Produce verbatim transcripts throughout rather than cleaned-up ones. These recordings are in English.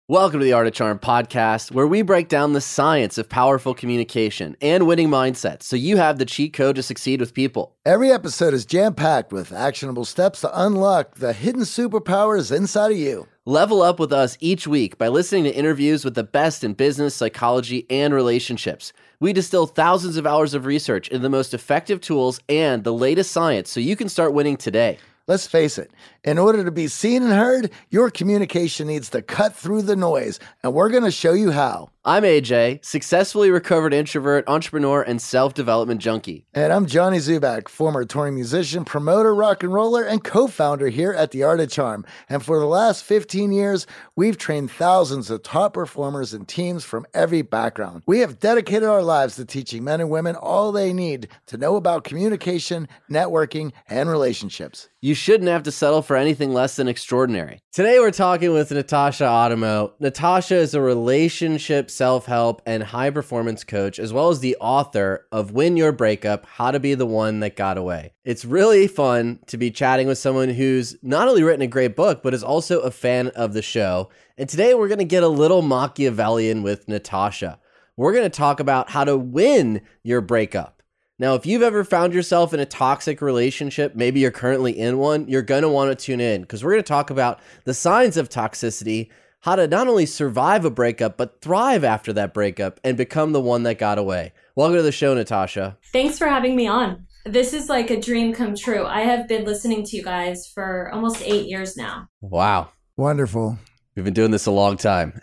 Welcome to the Art of Charm podcast, where we break down the science of powerful communication and winning mindsets so you have the cheat code to succeed with people. Every episode is jam-packed with actionable steps to unlock the hidden superpowers inside of you. Level up with us each week by listening to interviews with the best in business, psychology, and relationships. We distill thousands of hours of research into the most effective tools and the latest science so you can start winning today. Let's face it, in order to be seen and heard, your communication needs to cut through the noise, and we're going to show you how. I'm A J, successfully recovered introvert, entrepreneur, and self-development junkie. And I'm Johnny Zubak, former touring musician, promoter, rock and roller, and co-founder here at The Art of Charm. And for the last fifteen years, we've trained thousands of top performers and teams from every background. We have dedicated our lives to teaching men and women all they need to know about communication, networking, and relationships. You shouldn't have to settle for anything less than extraordinary. Today we're talking with Natasha Adamo. Natasha is a relationship, self-help, and high-performance coach, as well as the author of Win Your Breakup, How to Be the One That Got Away. It's really fun to be chatting with someone who's not only written a great book, but is also a fan of the show. And today we're going to get a little Machiavellian with Natasha. We're going to talk about how to win your breakup. Now, if you've ever found yourself in a toxic relationship, maybe you're currently in one, you're going to want to tune in because we're going to talk about the signs of toxicity, how to not only survive a breakup, but thrive after that breakup and become the one that got away. Welcome to the show, Natasha. Thanks for having me on. This is like a dream come true. I have been listening to you guys for almost eight years now. Wow. Wonderful. We've been doing this a long time.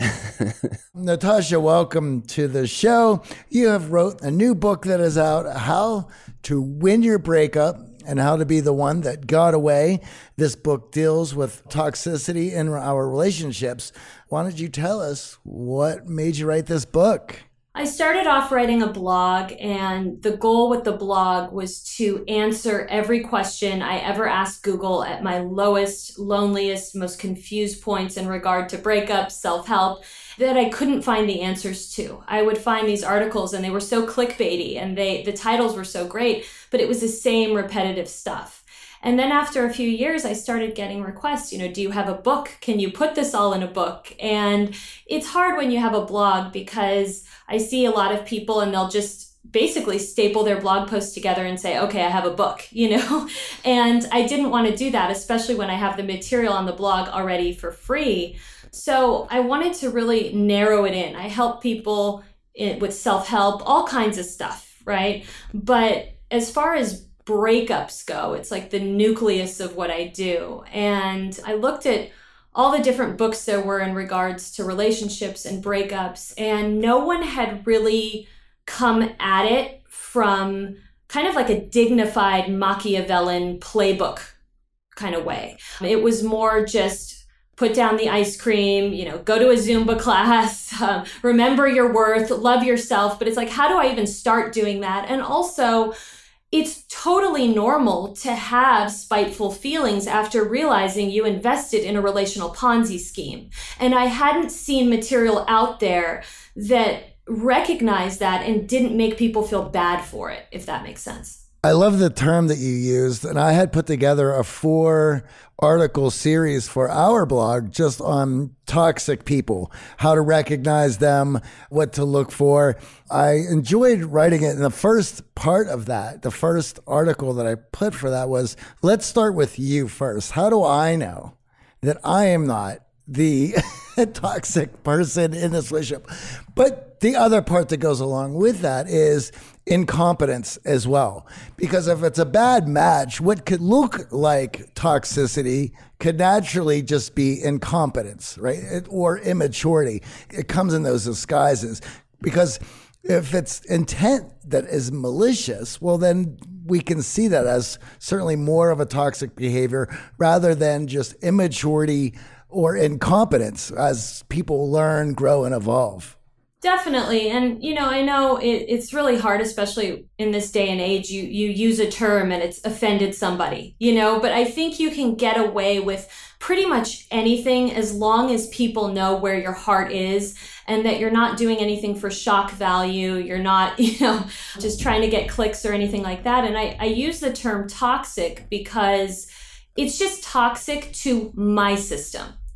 Natasha, welcome to the show. You have wrote a new book that is out, How to Win Your Breakup and How to Be the One That Got Away. This book deals with toxicity in our relationships. Why don't you tell us what made you write this book? I started off writing a blog, and the goal with the blog was to answer every question I ever asked Google at my lowest, loneliest, most confused points in regard to breakups, self-help, that I couldn't find the answers to. I would find these articles and they were so clickbaity and they the titles were so great, but it was the same repetitive stuff. And then after a few years, I started getting requests, you know, do you have a book? Can you put this all in a book? And it's hard when you have a blog because I see a lot of people and they'll just basically staple their blog posts together and say, okay, I have a book, you know? And I didn't want to do that, especially when I have the material on the blog already for free. So I wanted to really narrow it in. I help people with self-help, all kinds of stuff, right? But as far as breakups go, it's like the nucleus of what I do. And I looked at all the different books there were in regards to relationships and breakups, and no one had really come at it from kind of like a dignified Machiavellian playbook kind of way. It was more just put down the ice cream, you know, go to a Zumba class, um, remember your worth, love yourself. But it's like, how do I even start doing that? And also, it's totally normal to have spiteful feelings after realizing you invested in a relational Ponzi scheme. And I hadn't seen material out there that recognized that and didn't make people feel bad for it, if that makes sense. I love the term that you used, and I had put together a four article series for our blog just on toxic people, how to recognize them, what to look for. I enjoyed writing it. And the first part of that, the first article that I put for that was, let's start with you first. How do I know that I am not the toxic person in this relationship? But the other part that goes along with that is incompetence as well. Because if it's a bad match, what could look like toxicity could naturally just be incompetence, right? It, or immaturity. It comes in those disguises. Because if it's intent that is malicious, well, then we can see that as certainly more of a toxic behavior rather than just immaturity or incompetence as people learn, grow, and evolve. Definitely. And, you know, I know it, it's really hard, especially in this day and age, you, you use a term and it's offended somebody, you know, but I think you can get away with pretty much anything as long as people know where your heart is and that you're not doing anything for shock value. You're not, you know, just trying to get clicks or anything like that. And I, I use the term toxic because it's just toxic to my system.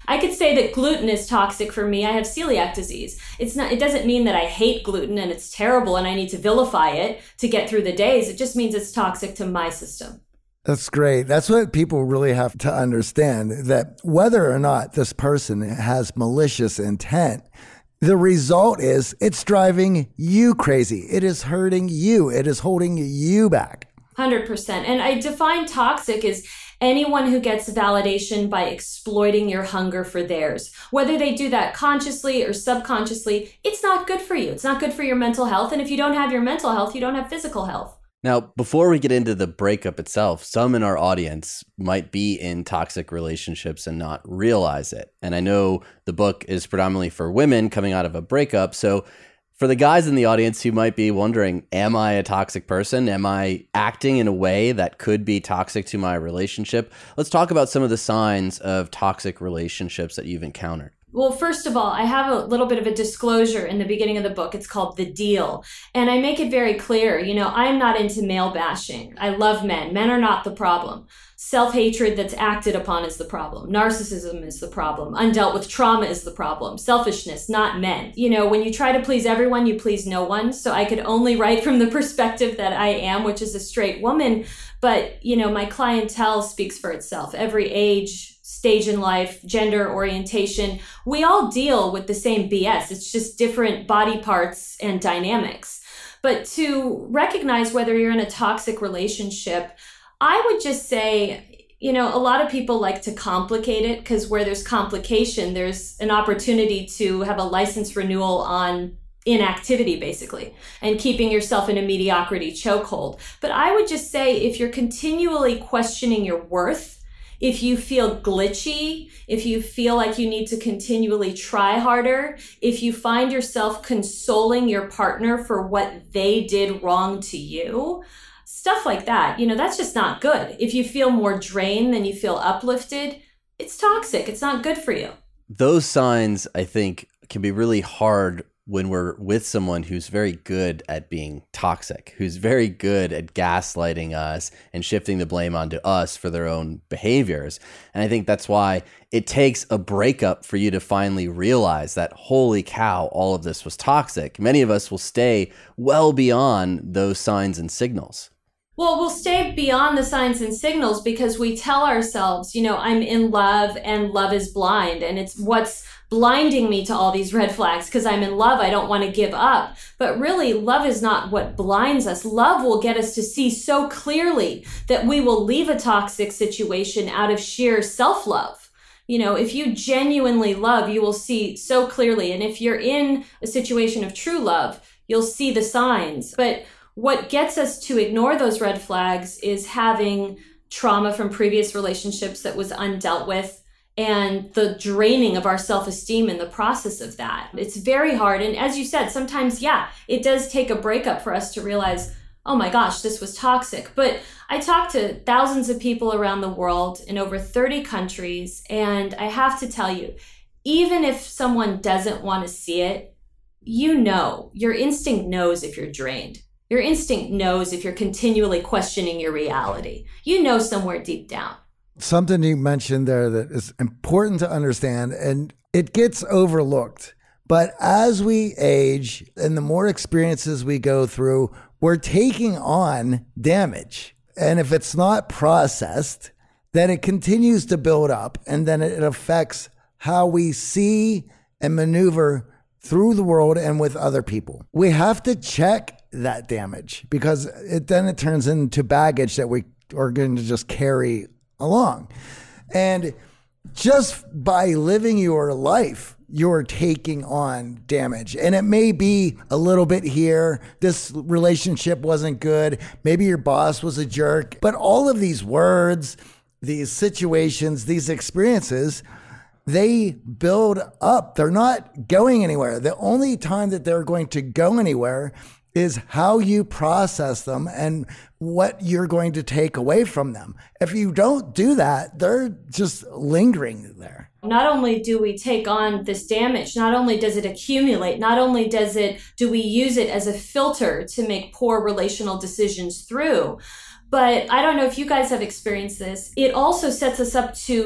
I could say that gluten is toxic for me. I have celiac disease. It's not, it doesn't mean that I hate gluten and it's terrible and I need to vilify it to get through the days. It just means it's toxic to my system. That's great. That's what people really have to understand, that whether or not this person has malicious intent, the result is it's driving you crazy. It is hurting you. It is holding you back. one hundred percent. And I define toxic as anyone who gets validation by exploiting your hunger for theirs. Whether they do that consciously or subconsciously, it's not good for you. It's not good for your mental health. And if you don't have your mental health, you don't have physical health. Now, before we get into the breakup itself, some in our audience might be in toxic relationships and not realize it. And I know the book is predominantly for women coming out of a breakup. So for the guys in the audience who might be wondering, am I a toxic person? Am I acting in a way that could be toxic to my relationship? Let's talk about some of the signs of toxic relationships that you've encountered. Well, first of all, I have a little bit of a disclosure in the beginning of the book. It's called The Deal. And I make it very clear, you know, I'm not into male bashing. I love men. Men are not the problem. Self-hatred that's acted upon is the problem. Narcissism is the problem. Undealt with trauma is the problem. Selfishness, not men. You know, when you try to please everyone, you please no one. So I could only write from the perspective that I am, which is a straight woman. But, you know, my clientele speaks for itself. Every age, stage in life, gender orientation, we all deal with the same B S. It's just different body parts and dynamics. But to recognize whether you're in a toxic relationship, I would just say, you know, a lot of people like to complicate it because where there's complication, there's an opportunity to have a license renewal on inactivity, basically, and keeping yourself in a mediocrity chokehold. But I would just say if you're continually questioning your worth, if you feel glitchy, if you feel like you need to continually try harder, if you find yourself consoling your partner for what they did wrong to you, stuff like that, you know, that's just not good. If you feel more drained than you feel uplifted, it's toxic. It's not good for you. Those signs, I think, can be really hard when we're with someone who's very good at being toxic, who's very good at gaslighting us and shifting the blame onto us for their own behaviors. And I think that's why it takes a breakup for you to finally realize that, holy cow, all of this was toxic. Many of us will stay well beyond those signs and signals. Well, we'll stay beyond the signs and signals because we tell ourselves, you know, I'm in love and love is blind. And it's what's blinding me to all these red flags because I'm in love. I don't want to give up. But really, love is not what blinds us. Love will get us to see so clearly that we will leave a toxic situation out of sheer self-love. You know, if you genuinely love, you will see so clearly. And if you're in a situation of true love, you'll see the signs. But what gets us to ignore those red flags is having trauma from previous relationships that was undealt with and the draining of our self-esteem in the process of that. It's very hard. And as you said, sometimes, yeah, it does take a breakup for us to realize, oh my gosh, this was toxic. But I talk to thousands of people around the world in over thirty countries. And I have to tell you, even if someone doesn't want to see it, you know, your instinct knows if you're drained. Your instinct knows if you're continually questioning your reality. You know somewhere deep down. Something you mentioned there that is important to understand, and it gets overlooked. But as we age and the more experiences we go through, we're taking on damage. And if it's not processed, then it continues to build up, and then it affects how we see and maneuver through the world and with other people. We have to check that damage because it then it turns into baggage that we are going to just carry along. And just by living your life, you're taking on damage. And it may be a little bit here. This relationship wasn't good. Maybe your boss was a jerk. But all of these words, these situations, these experiences, they build up. They're not going anywhere. The only time that they're going to go anywhere is how you process them and what you're going to take away from them. If you don't do that, they're just lingering there. Not only do we take on this damage, not only does it accumulate, not only does it, do we use it as a filter to make poor relational decisions through, but I don't know if you guys have experienced this. It also sets us up to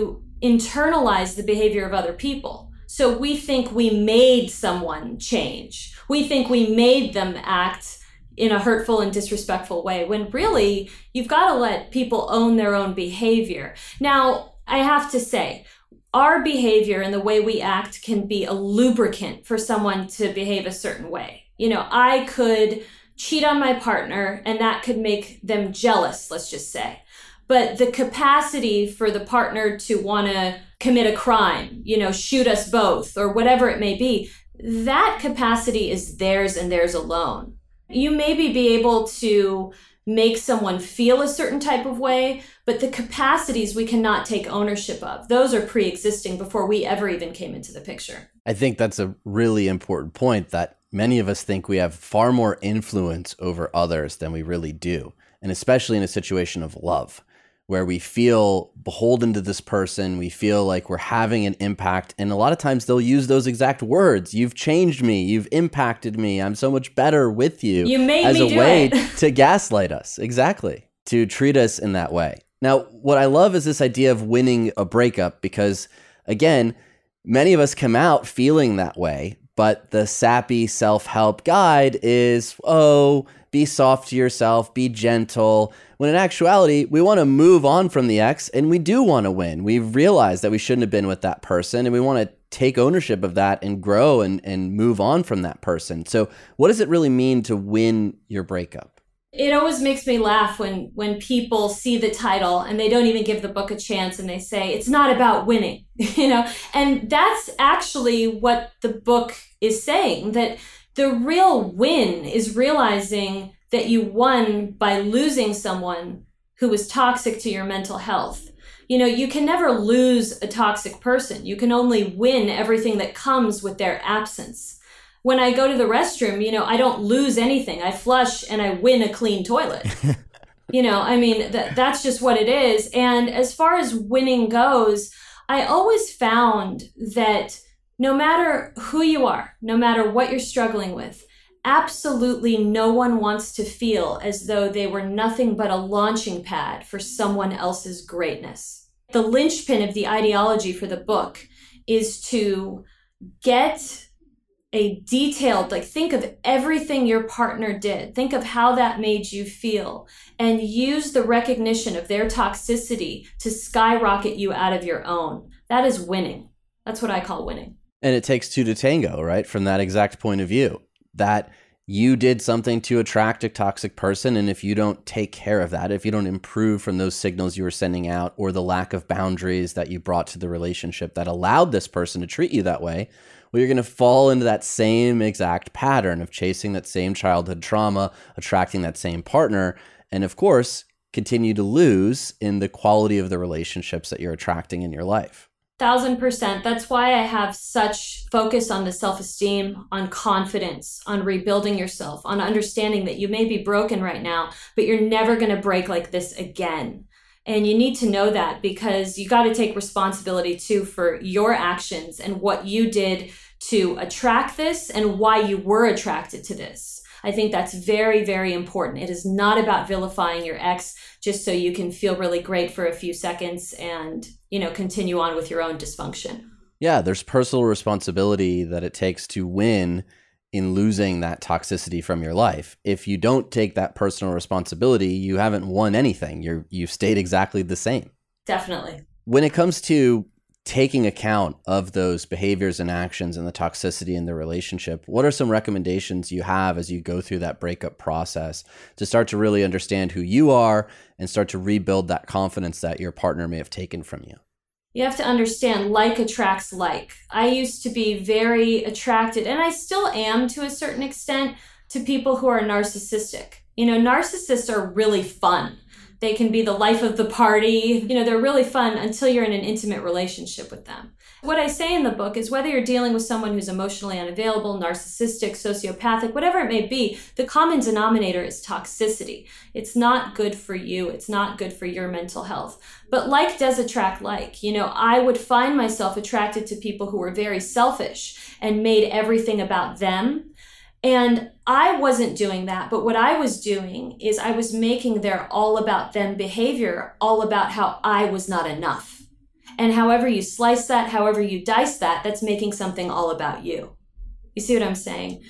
internalize the behavior of other people. So we think we made someone change. We think we made them act in a hurtful and disrespectful way, when really you've got to let people own their own behavior. Now, I have to say, our behavior and the way we act can be a lubricant for someone to behave a certain way. You know, I could cheat on my partner and that could make them jealous, let's just say. But the capacity for the partner to want to commit a crime, you know, shoot us both or whatever it may be, that capacity is theirs and theirs alone. You maybe be able to make someone feel a certain type of way, but the capacities we cannot take ownership of. Those are pre-existing before we ever even came into the picture. I think that's a really important point, that many of us think we have far more influence over others than we really do. And especially in a situation of love, where we feel beholden to this person, we feel like we're having an impact. And a lot of times they'll use those exact words. You've changed me. You've impacted me. I'm so much better with you. You made as me a do way it. to gaslight us. Exactly. To treat us in that way. Now, what I love is this idea of winning a breakup, because again, many of us come out feeling that way, but the sappy self-help guide is, oh, be soft to yourself, be gentle. When in actuality, we want to move on from the ex and we do want to win. We've realized that we shouldn't have been with that person and we want to take ownership of that and grow and, and move on from that person. So what does it really mean to win your breakup? It always makes me laugh when, when people see the title and they don't even give the book a chance and they say, it's not about winning, you know? And that's actually what the book is saying, that the real win is realizing that you won by losing someone who was toxic to your mental health. You know, you can never lose a toxic person. You can only win everything that comes with their absence. When I go to the restroom, you know, I don't lose anything. I flush and I win a clean toilet. You know, I mean, th- that's just what it is. And as far as winning goes, I always found that no matter who you are, no matter what you're struggling with, absolutely no one wants to feel as though they were nothing but a launching pad for someone else's greatness. The linchpin of the ideology for the book is to get a detailed, like think of everything your partner did. Think of how that made you feel and use the recognition of their toxicity to skyrocket you out of your own. That is winning. That's what I call winning. And it takes two to tango, right? From that exact point of view, that you did something to attract a toxic person. And if you don't take care of that, if you don't improve from those signals you were sending out or the lack of boundaries that you brought to the relationship that allowed this person to treat you that way, well, you're going to fall into that same exact pattern of chasing that same childhood trauma, attracting that same partner, and of course, continue to lose in the quality of the relationships that you're attracting in your life. Thousand percent. That's why I have such focus on the self-esteem, on confidence, on rebuilding yourself, on understanding that you may be broken right now, but you're never going to break like this again. And you need to know that because you got to take responsibility too for your actions and what you did to attract this and why you were attracted to this. I think that's very, very important. It is not about vilifying your ex just so you can feel really great for a few seconds and, you know, continue on with your own dysfunction. Yeah, there's personal responsibility that it takes to win in losing that toxicity from your life. If you don't take that personal responsibility, you haven't won anything. You're you've stayed exactly the same. Definitely. When it comes to taking account of those behaviors and actions and the toxicity in the relationship, what are some recommendations you have as you go through that breakup process to start to really understand who you are and start to rebuild that confidence that your partner may have taken from you? You have to understand like attracts like. I used to be very attracted, and I still am to a certain extent, to people who are narcissistic. You know, narcissists are really fun. They can be the life of the party. You know, they're really fun until you're in an intimate relationship with them. What I say in the book is whether you're dealing with someone who's emotionally unavailable, narcissistic, sociopathic, whatever it may be, the common denominator is toxicity. It's not good for you. It's not good for your mental health. But like does attract like. You know, I would find myself attracted to people who were very selfish and made everything about them. And I wasn't doing that, but what I was doing is I was making their all about them behavior all about how I was not enough. And however you slice that, however you dice that, that's making something all about you. You see what I'm saying?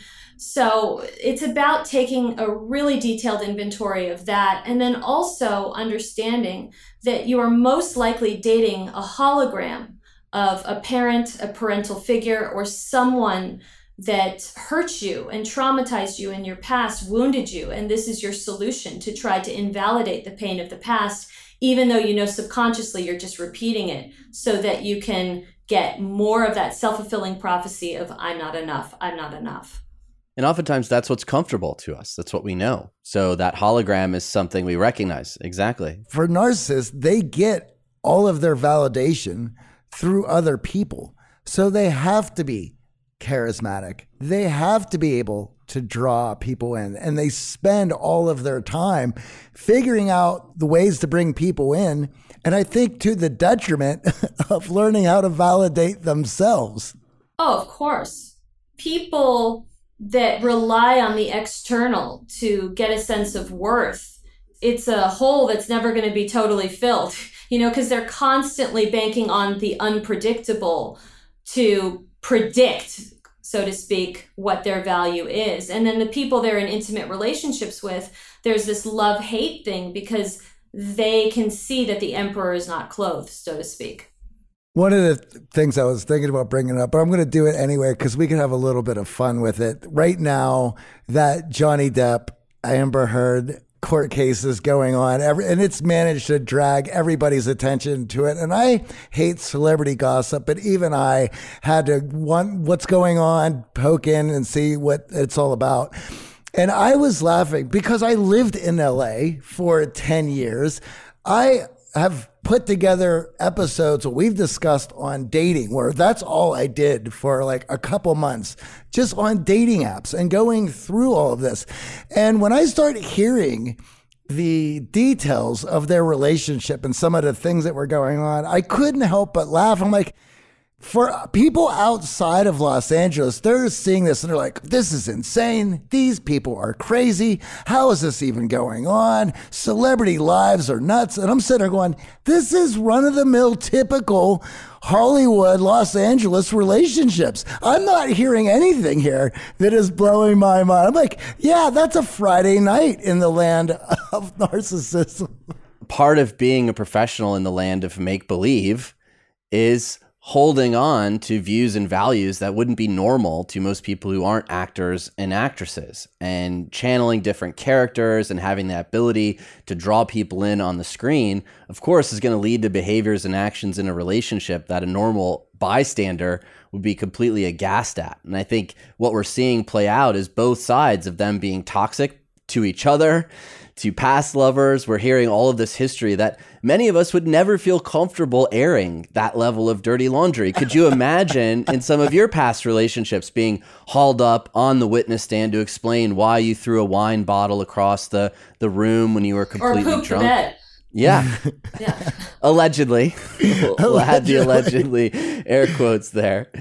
So it's about taking a really detailed inventory of that, and then also understanding that you are most likely dating a hologram of a parent, a parental figure, or someone that hurt you and traumatized you in your past, wounded you. And this is your solution to try to invalidate the pain of the past, even though you know subconsciously you're just repeating it so that you can get more of that self-fulfilling prophecy of I'm not enough, I'm not enough. And oftentimes that's what's comfortable to us. That's what we know. So that hologram is something we recognize. Exactly. For narcissists, they get all of their validation through other people. So they have to be charismatic. They have to be able to draw people in, and they spend all of their time figuring out the ways to bring people in. And I think to the detriment of learning how to validate themselves. Oh, of course. People that rely on the external to get a sense of worth, it's a hole that's never going to be totally filled, you know, because they're constantly banking on the unpredictable to predict, so to speak, what their value is. And then the people they're in intimate relationships with, there's this love-hate thing because they can see that the emperor is not clothed, so to speak. One of the things I was thinking about bringing up, but I'm going to do it anyway because we can have a little bit of fun with it. Right now, that Johnny Depp, Amber Heard court case is going on, every, and it's managed to drag everybody's attention to it. And I hate celebrity gossip, but even I had to want what's going on, poke in and see what it's all about. And I was laughing because I lived in L A for ten years. I have put together episodes that we've discussed on dating, where that's all I did for like a couple months, just on dating apps and going through all of this. And when I start hearing the details of their relationship and some of the things that were going on, I couldn't help but laugh. I'm like, for people outside of Los Angeles, they're seeing this and they're like, this is insane. These people are crazy. How is this even going on? Celebrity lives are nuts. And I'm sitting there going, this is run-of-the-mill typical Hollywood, Los Angeles relationships. I'm not hearing anything here that is blowing my mind. I'm like, yeah, that's a Friday night in the land of narcissism. Part of being a professional in the land of make-believe is holding on to views and values that wouldn't be normal to most people who aren't actors and actresses, and channeling different characters and having that ability to draw people in on the screen, of course, is going to lead to behaviors and actions in a relationship that a normal bystander would be completely aghast at. And I think what we're seeing play out is both sides of them being toxic to each other, to past lovers. We're hearing all of this history that many of us would never feel comfortable airing that level of dirty laundry. Could you imagine in some of your past relationships being hauled up on the witness stand to explain why you threw a wine bottle across the, the room when you were completely or pooped drunk? The bed. Yeah. Yeah. Allegedly. We'll, we'll add the allegedly air quotes there.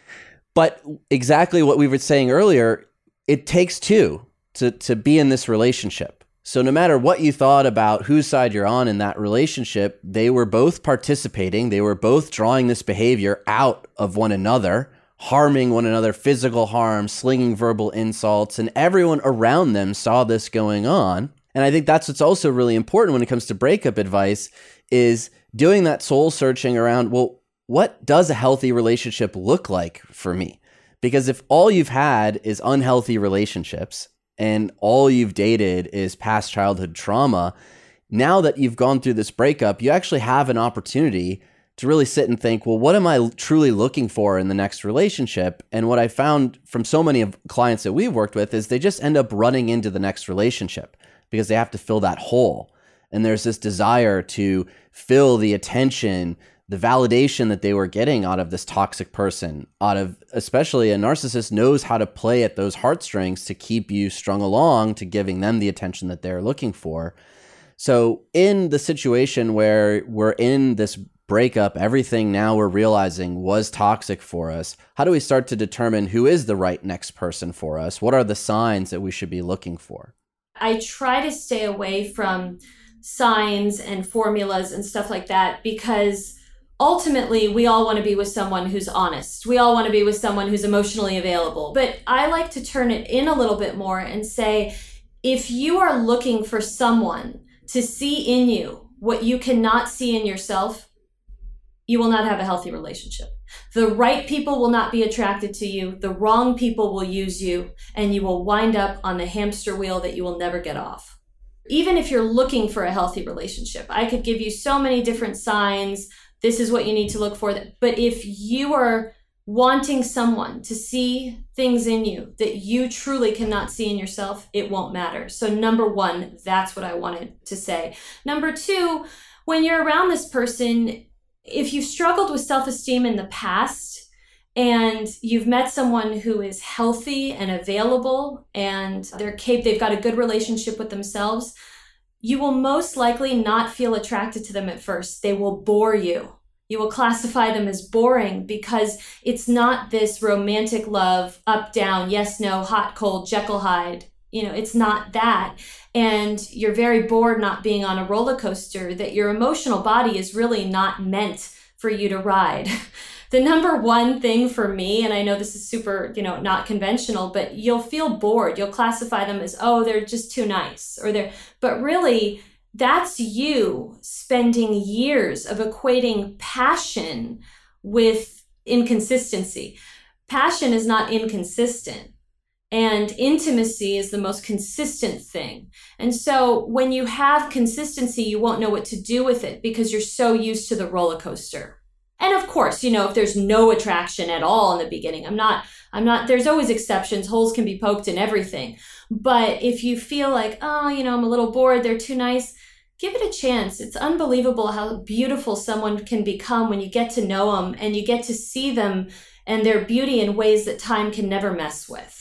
But exactly what we were saying earlier, it takes two to, to be in this relationship. So no matter what you thought about whose side you're on in that relationship, they were both participating. They were both drawing this behavior out of one another, harming one another, physical harm, slinging verbal insults, and everyone around them saw this going on. And I think that's what's also really important when it comes to breakup advice, is doing that soul searching around, well, what does a healthy relationship look like for me? Because if all you've had is unhealthy relationships, and all you've dated is past childhood trauma, now that you've gone through this breakup, you actually have an opportunity to really sit and think, well, what am I truly looking for in the next relationship? And what I found from so many of clients that we've worked with is they just end up running into the next relationship because they have to fill that hole. And there's this desire to fill the attention, the validation that they were getting out of this toxic person, out of, especially a narcissist knows how to play at those heartstrings to keep you strung along to giving them the attention that they're looking for. So in the situation where we're in this breakup, everything now we're realizing was toxic for us, how do we start to determine who is the right next person for us? What are the signs that we should be looking for? I try to stay away from signs and formulas and stuff like that because ultimately, we all want to be with someone who's honest. We all want to be with someone who's emotionally available. But I like to turn it in a little bit more and say, if you are looking for someone to see in you what you cannot see in yourself, you will not have a healthy relationship. The right people will not be attracted to you. The wrong people will use you, and you will wind up on the hamster wheel that you will never get off. Even if you're looking for a healthy relationship, I could give you so many different signs. This is what you need to look for. But if you are wanting someone to see things in you that you truly cannot see in yourself, it won't matter. So number one, that's what I wanted to say. Number two, when you're around this person, if you've struggled with self-esteem in the past and you've met someone who is healthy and available and they're cap- they've got a good relationship with themselves, you will most likely not feel attracted to them at first. They will bore you. You will classify them as boring because it's not this romantic love, up, down, yes, no, hot, cold, Jekyll Hyde. You know, it's not that. And you're very bored not being on a roller coaster, that your emotional body is really not meant for you to ride. The number one thing for me, and I know this is super, you know, not conventional, but you'll feel bored. You'll classify them as, oh, they're just too nice, or they're, but really that's you spending years of equating passion with inconsistency. Passion is not inconsistent. And intimacy is the most consistent thing. And so when you have consistency, you won't know what to do with it because you're so used to the roller coaster. And of course, you know, if there's no attraction at all in the beginning, I'm not, I'm not, there's always exceptions. Holes can be poked in everything. But if you feel like, oh, you know, I'm a little bored, they're too nice, give it a chance. It's unbelievable how beautiful someone can become when you get to know them and you get to see them and their beauty in ways that time can never mess with.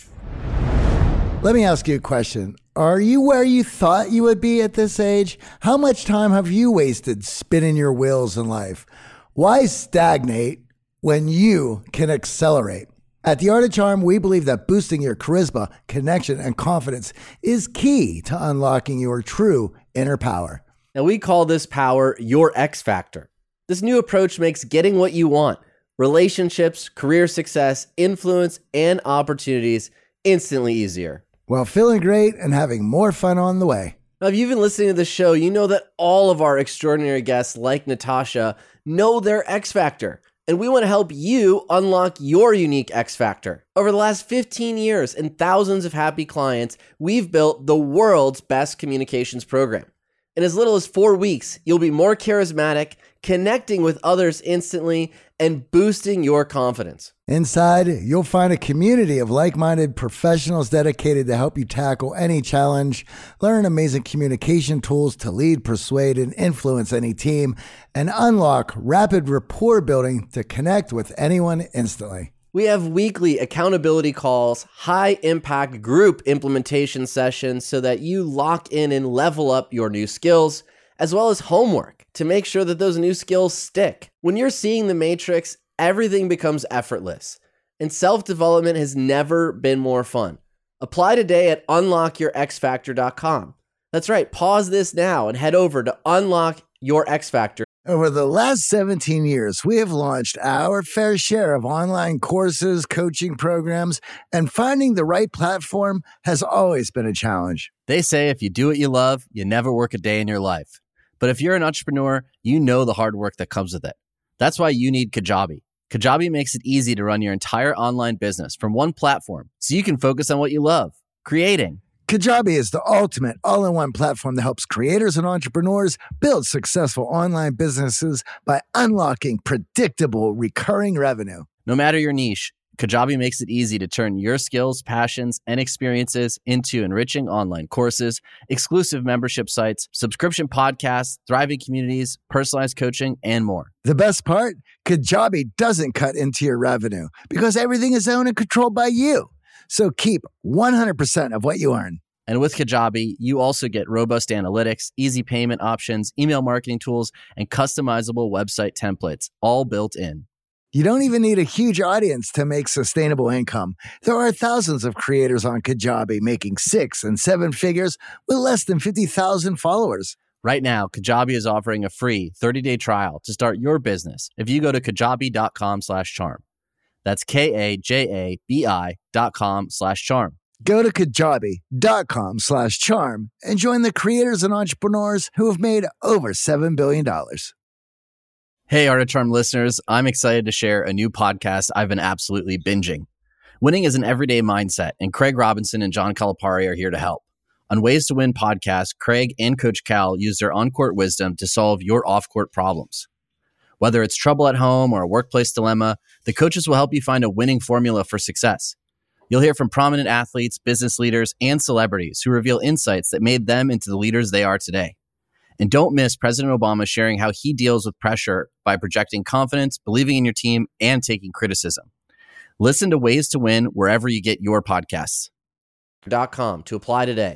Let me ask you a question. Are you where you thought you would be at this age? How much time have you wasted spinning your wheels in life? Why stagnate when you can accelerate? At The Art of Charm, we believe that boosting your charisma, connection, and confidence is key to unlocking your true inner power. Now, we call this power your X Factor. This new approach makes getting what you want, relationships, career success, influence, and opportunities instantly easier. While feeling great and having more fun on the way. Now, if you've been listening to the show, you know that all of our extraordinary guests, like Natasha, know their X Factor. And we want to help you unlock your unique X Factor. Over the last fifteen years and thousands of happy clients, we've built the world's best communications program. In as little as four weeks, you'll be more charismatic, connecting with others instantly, and boosting your confidence. Inside, you'll find a community of like-minded professionals dedicated to help you tackle any challenge, learn amazing communication tools to lead, persuade, and influence any team, and unlock rapid rapport building to connect with anyone instantly. We have weekly accountability calls, high-impact group implementation sessions so that you lock in and level up your new skills, as well as homework to make sure that those new skills stick. When you're seeing the matrix, everything becomes effortless, and self-development has never been more fun. Apply today at unlock your x factor dot com. That's right, pause this now and head over to Unlock Your X Factor. Over the last seventeen years, we have launched our fair share of online courses, coaching programs, and finding the right platform has always been a challenge. They say if you do what you love, you never work a day in your life. But if you're an entrepreneur, you know the hard work that comes with it. That's why you need Kajabi. Kajabi makes it easy to run your entire online business from one platform so you can focus on what you love, creating. Kajabi is the ultimate all-in-one platform that helps creators and entrepreneurs build successful online businesses by unlocking predictable recurring revenue. No matter your niche, Kajabi makes it easy to turn your skills, passions, and experiences into enriching online courses, exclusive membership sites, subscription podcasts, thriving communities, personalized coaching, and more. The best part? Kajabi doesn't cut into your revenue because everything is owned and controlled by you. So keep one hundred percent of what you earn. And with Kajabi, you also get robust analytics, easy payment options, email marketing tools, and customizable website templates, all built in. You don't even need a huge audience to make sustainable income. There are thousands of creators on Kajabi making six and seven figures with less than fifty thousand followers. Right now, Kajabi is offering a free thirty-day trial to start your business if you go to kajabi.com slash charm. That's K-A-J-A-B-I dot com slash charm. Go to kajabi.com slash charm and join the creators and entrepreneurs who have made over seven billion dollars. Hey, Art of Charm listeners, I'm excited to share a new podcast I've been absolutely binging. Winning is an everyday mindset, and Craig Robinson and John Calipari are here to help. On Ways to Win podcast, Craig and Coach Cal use their on-court wisdom to solve your off-court problems. Whether it's trouble at home or a workplace dilemma, the coaches will help you find a winning formula for success. You'll hear from prominent athletes, business leaders, and celebrities who reveal insights that made them into the leaders they are today. And don't miss President Obama sharing how he deals with pressure by projecting confidence, believing in your team, and taking criticism. Listen to Ways to Win wherever you get your podcasts. Dot com to apply today.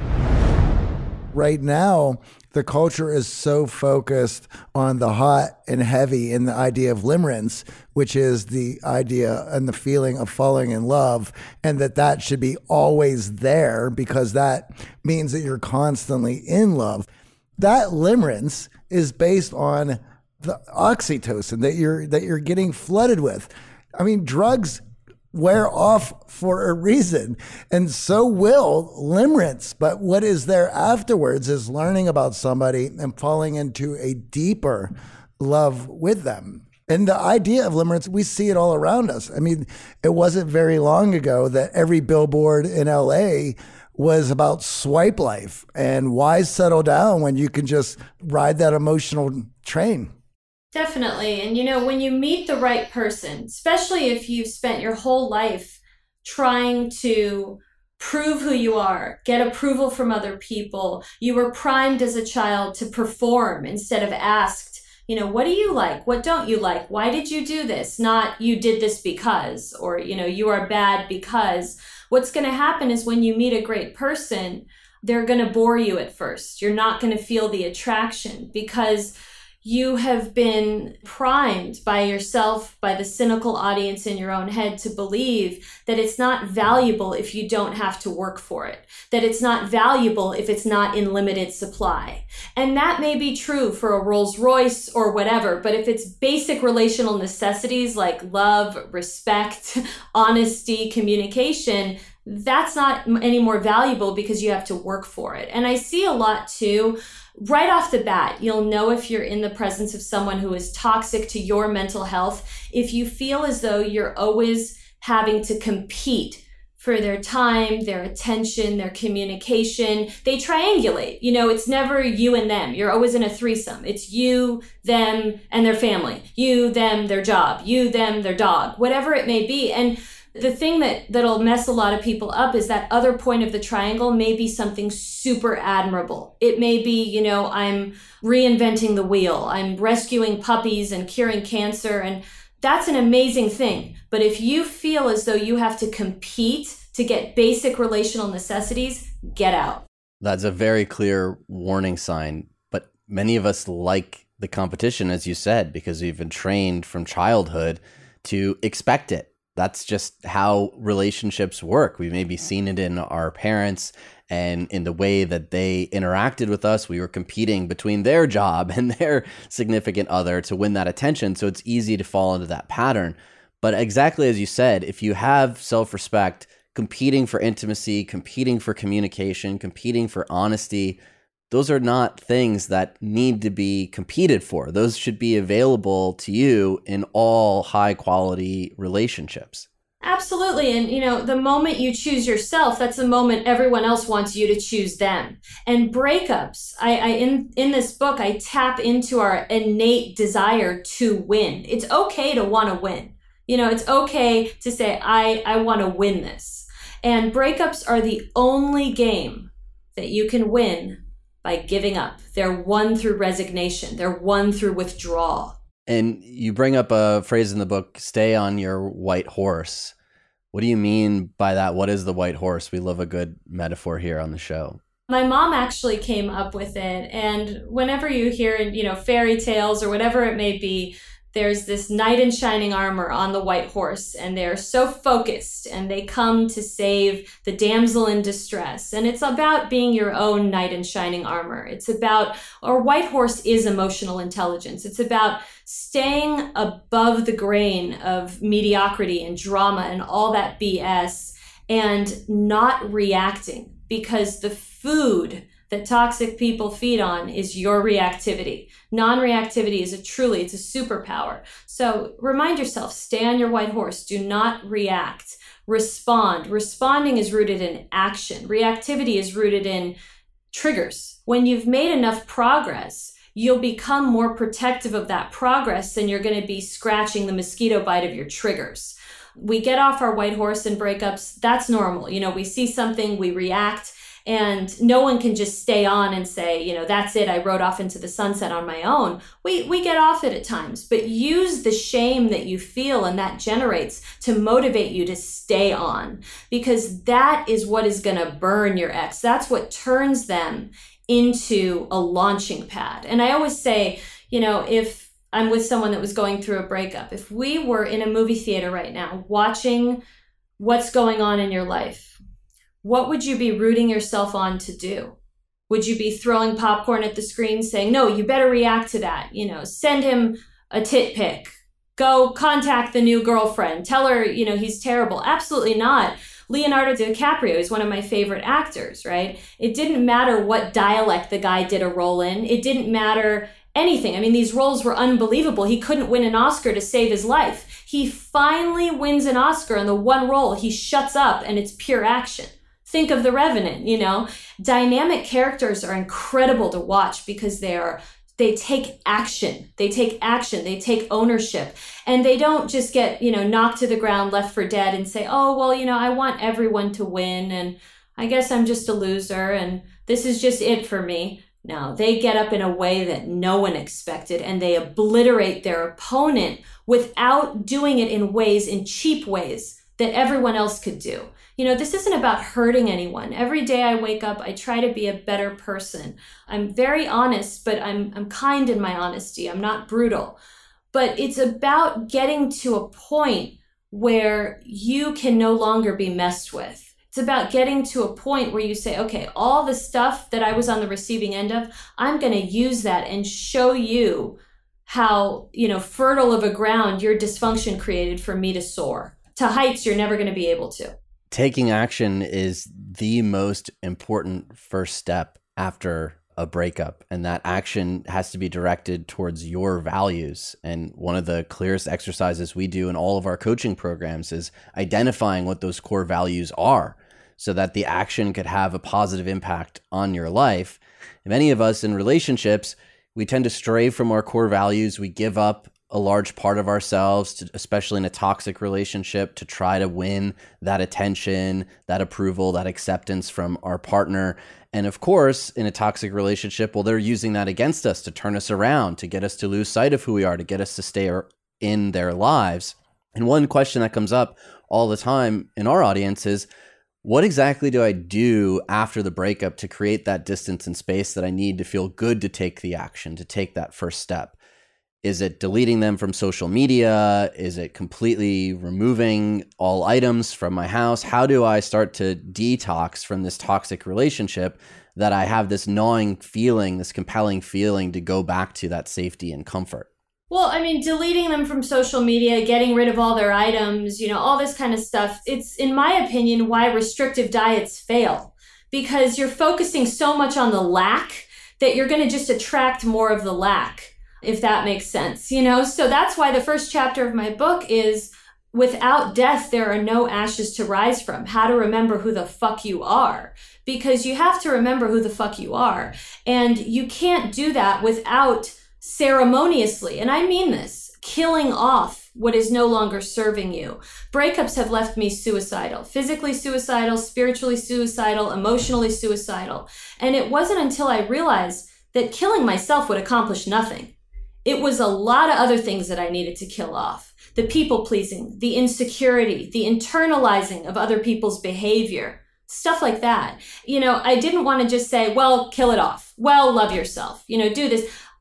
Right now, the culture is so focused on the hot and heavy and the idea of limerence, which is the idea and the feeling of falling in love, and that that should be always there because that means that you're constantly in love. That limerence is based on the oxytocin that you're that you're getting flooded with. I mean, drugs wear off for a reason, and so will limerence. But what is there afterwards is learning about somebody and falling into a deeper love with them. And the idea of limerence, we see it all around us. I mean, it wasn't very long ago that every billboard in L A was about swipe life, and why settle down when you can just ride that emotional train? Definitely. And, you know, when you meet the right person, especially if you've spent your whole life trying to prove who you are, get approval from other people, you were primed as a child to perform instead of asked, you know, what do you like? What don't you like? Why did you do this? Not you did this because, or, you know, you are bad because. What's going to happen is when you meet a great person, they're going to bore you at first. You're not going to feel the attraction because you have been primed by yourself, by the cynical audience in your own head to believe that it's not valuable if you don't have to work for it, that it's not valuable if it's not in limited supply. And that may be true for a Rolls Royce or whatever, but if it's basic relational necessities like love, respect, honesty, communication, that's not any more valuable because you have to work for it. And I see a lot too. Right off the bat, you'll know if you're in the presence of someone who is toxic to your mental health if you feel as though you're always having to compete for their time, their attention, their communication. They triangulate. You know, it's never you and them. You're always in a threesome. It's you, them, and their family. You, them, their job. You, them, their dog. Whatever it may be. And the thing that, that'll mess a lot of people up is that other point of the triangle may be something super admirable. It may be, you know, I'm reinventing the wheel. I'm rescuing puppies and curing cancer. And that's an amazing thing. But if you feel as though you have to compete to get basic relational necessities, get out. That's a very clear warning sign. But many of us like the competition, as you said, because we've been trained from childhood to expect it. That's just how relationships work. We've maybe seen it in our parents and in the way that they interacted with us. We were competing between their job and their significant other to win that attention. So it's easy to fall into that pattern. But exactly as you said, if you have self-respect, competing for intimacy, competing for communication, competing for honesty, those are not things that need to be competed for. Those should be available to you in all high quality relationships. Absolutely. And, you know, the moment you choose yourself, that's the moment everyone else wants you to choose them. And breakups, I, I in, in this book, I tap into our innate desire to win. It's okay to want to win. You know, it's okay to say, I, I want to win this. And breakups are the only game that you can win by giving up. They're won through resignation. They're won through withdrawal. And you bring up a phrase in the book, stay on your white horse. What do you mean by that? What is the white horse? We love a good metaphor here on the show. My mom actually came up with it. And whenever you hear, you know, fairy tales or whatever it may be, there's this knight in shining armor on the white horse, and they're so focused, and they come to save the damsel in distress. And it's about being your own knight in shining armor. It's about, or white horse is emotional intelligence. It's about staying above the grain of mediocrity and drama and all that B S and not reacting, because the food that toxic people feed on is your reactivity. Non-reactivity is a truly, it's a superpower. So remind yourself, stay on your white horse. Do not react. Respond. Responding is rooted in action. Reactivity is rooted in triggers. When you've made enough progress, you'll become more protective of that progress than you're going to be scratching the mosquito bite of your triggers. We get off our white horse in breakups. That's normal. You know, we see something, we react. And no one can just stay on and say, you know, that's it, I rode off into the sunset on my own. We we get off it at times, but use the shame that you feel and that generates to motivate you to stay on, because that is what is going to burn your ex. That's what turns them into a launching pad. And I always say, you know, if I'm with someone that was going through a breakup, if we were in a movie theater right now watching what's going on in your life, what would you be rooting yourself on to do? Would you be throwing popcorn at the screen saying, no, you better react to that? You know, send him a tit pic. Go contact the new girlfriend. Tell her, you know, he's terrible. Absolutely not. Leonardo DiCaprio is one of my favorite actors, right? It didn't matter what dialect the guy did a role in. It didn't matter anything. I mean, these roles were unbelievable. He couldn't win an Oscar to save his life. He finally wins an Oscar in the one role. He shuts up and it's pure action. Think of The Revenant, you know. Dynamic characters are incredible to watch because they are they take action. They take action. They take ownership. And they don't just get, you know, knocked to the ground, left for dead and say, oh, well, you know, I want everyone to win and I guess I'm just a loser and this is just it for me. No, they get up in a way that no one expected and they obliterate their opponent without doing it in ways, in cheap ways that everyone else could do. You know, this isn't about hurting anyone. Every day I wake up, I try to be a better person. I'm very honest, but I'm I'm kind in my honesty. I'm not brutal. But it's about getting to a point where you can no longer be messed with. It's about getting to a point where you say, okay, all the stuff that I was on the receiving end of, I'm going to use that and show you how, you know, fertile of a ground your dysfunction created for me to soar to heights you're never going to be able to. Taking action is the most important first step after a breakup, and that action has to be directed towards your values. And one of the clearest exercises we do in all of our coaching programs is identifying what those core values are so that the action could have a positive impact on your life. If any of us in relationships, we tend to stray from our core values, we give up a large part of ourselves, to, especially in a toxic relationship, to try to win that attention, that approval, that acceptance from our partner. And of course, in a toxic relationship, well, they're using that against us to turn us around, to get us to lose sight of who we are, to get us to stay in their lives. And one question that comes up all the time in our audience is, what exactly do I do after the breakup to create that distance and space that I need to feel good to take the action, to take that first step? Is it deleting them from social media? Is it completely removing all items from my house? How do I start to detox from this toxic relationship that I have this gnawing feeling, this compelling feeling to go back to that safety and comfort? Well, I mean, deleting them from social media, getting rid of all their items, you know, all this kind of stuff. It's, in my opinion, why restrictive diets fail, because you're focusing so much on the lack that you're going to just attract more of the lack, if that makes sense, you know? So that's why the first chapter of my book is without death, there are no ashes to rise from. How to remember who the fuck you are, because you have to remember who the fuck you are. And you can't do that without ceremoniously, and I mean this, killing off what is no longer serving you. Breakups have left me suicidal, physically suicidal, spiritually suicidal, emotionally suicidal. And it wasn't until I realized that killing myself would accomplish nothing. It was a lot of other things that I needed to kill off. The people pleasing, the insecurity, the internalizing of other people's behavior, stuff like that. You know, I didn't want to just say, well, kill it off. Well, love yourself, you know, do this.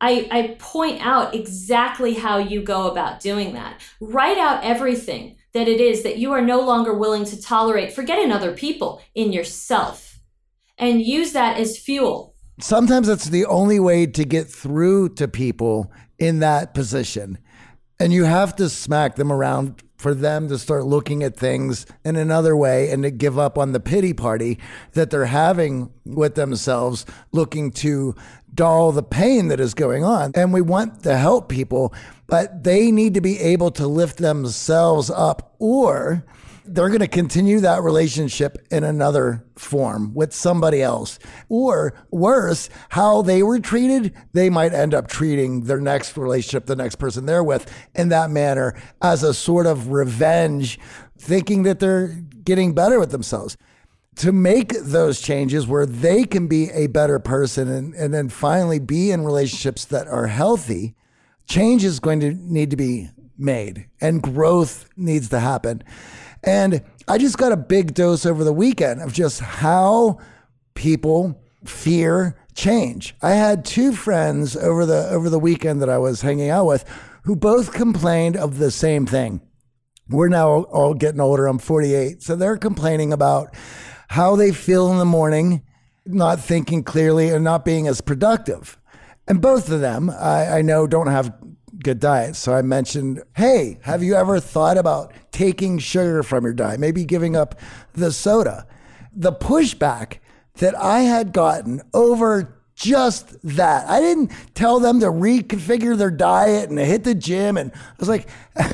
I, I point out exactly how you go about doing that. Write out everything that it is that you are no longer willing to tolerate, forget in other people, in yourself, and use that as fuel. Sometimes it's the only way to get through to people in that position. And you have to smack them around for them to start looking at things in another way and to give up on the pity party that they're having with themselves, looking to dull the pain that is going on. And we want to help people, but they need to be able to lift themselves up, or they're going to continue that relationship in another form with somebody else. Or worse, how they were treated, they might end up treating their next relationship, the next person they're with, in that manner as a sort of revenge, thinking that they're getting better with themselves. To make those changes where they can be a better person and, and then finally be in relationships that are healthy, change is going to need to be made and growth needs to happen. And I just got a big dose over the weekend of just how people fear change. I had two friends over the over the weekend that I was hanging out with who both complained of the same thing. We're now all getting older. I'm forty-eight. So they're complaining about how they feel in the morning, not thinking clearly and not being as productive. And both of them, I, I know, don't have good diets. So I mentioned, hey, have you ever thought about taking sugar from your diet? Maybe giving up the soda. The pushback that I had gotten over just that. I didn't tell them to reconfigure their diet and to hit the gym. And I was like,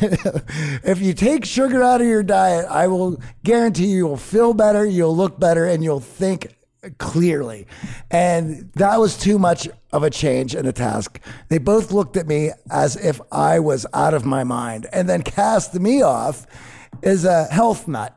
if you take sugar out of your diet, I will guarantee you will feel better, you'll look better, and you'll think clearly. And that was too much of a change and a task. They both looked at me as if I was out of my mind and then cast me off as a health nut.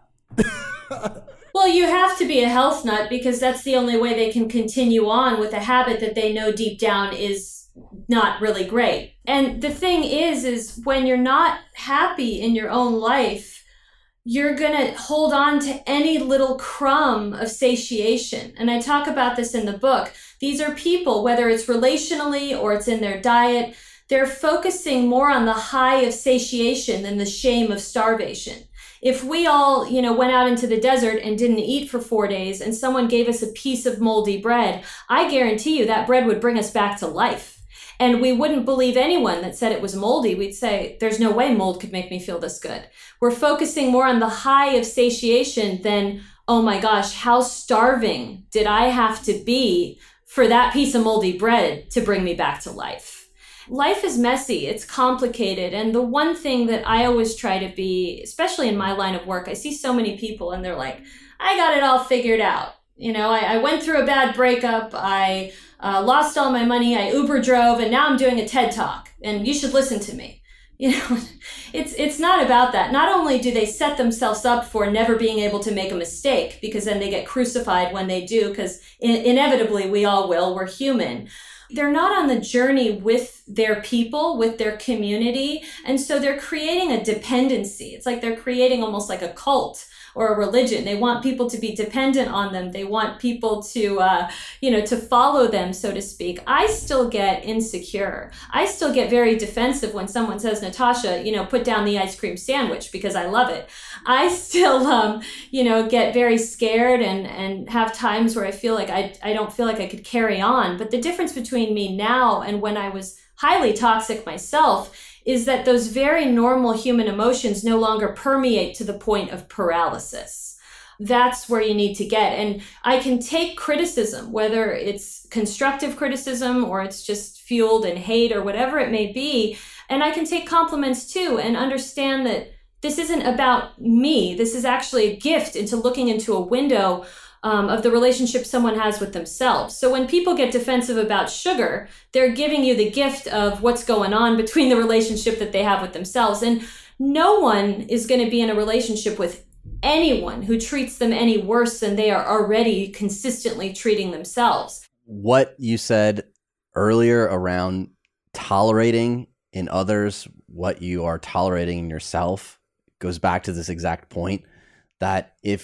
Well, you have to be a health nut because that's the only way they can continue on with a habit that they know deep down is not really great. And the thing is, is when you're not happy in your own life, you're going to hold on to any little crumb of satiation. And I talk about this in the book. These are people, whether it's relationally or it's in their diet, they're focusing more on the high of satiation than the shame of starvation. If we all, you know, went out into the desert and didn't eat for four days and someone gave us a piece of moldy bread, I guarantee you that bread would bring us back to life. And we wouldn't believe anyone that said it was moldy. We'd say, there's no way mold could make me feel this good. We're focusing more on the high of satiation than, oh my gosh, how starving did I have to be for that piece of moldy bread to bring me back to life? Life is messy, it's complicated. And the one thing that I always try to be, especially in my line of work, I see so many people and they're like, I got it all figured out. You know, I, I went through a bad breakup, I uh, lost all my money, I Uber drove, and now I'm doing a TED Talk, and you should listen to me. You know, it's it's not about that. Not only do they set themselves up for never being able to make a mistake, because then they get crucified when they do, because in- inevitably we all will, we're human. They're not on the journey with their people, with their community. And so they're creating a dependency. It's like they're creating almost like a cult or a religion. They want people to be dependent on them. They want people to, uh, you know, to follow them, so to speak. I still get insecure. I still get very defensive when someone says, Natasha, you know, put down the ice cream sandwich, because I love it. I still, um, you know, get very scared and, and have times where I feel like I, I don't feel like I could carry on. But the difference between me now and when I was highly toxic myself is that those very normal human emotions no longer permeate to the point of paralysis. That's where you need to get. And I can take criticism, whether it's constructive criticism or it's just fueled in hate or whatever it may be. And I can take compliments too and understand that this isn't about me. This is actually a gift into looking into a window Um, of the relationship someone has with themselves. So when people get defensive about sugar, they're giving you the gift of what's going on between the relationship that they have with themselves. And no one is going to be in a relationship with anyone who treats them any worse than they are already consistently treating themselves. What you said earlier around tolerating in others what you are tolerating in yourself goes back to this exact point, that if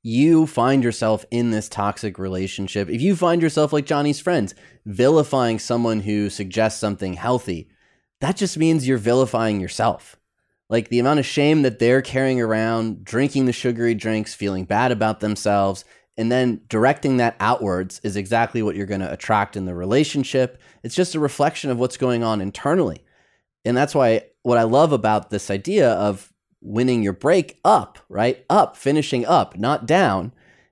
you find yourself in this toxic relationship, if you find yourself like Johnny's friends, vilifying someone who suggests something healthy, that just means you're vilifying yourself. Like the amount of shame that they're carrying around, drinking the sugary drinks, feeling bad about themselves, and then directing that outwards is exactly what you're going to attract in the relationship. It's just a reflection of what's going on internally. And that's why what I love about this idea of winning your break up, right? Up, finishing up, not down,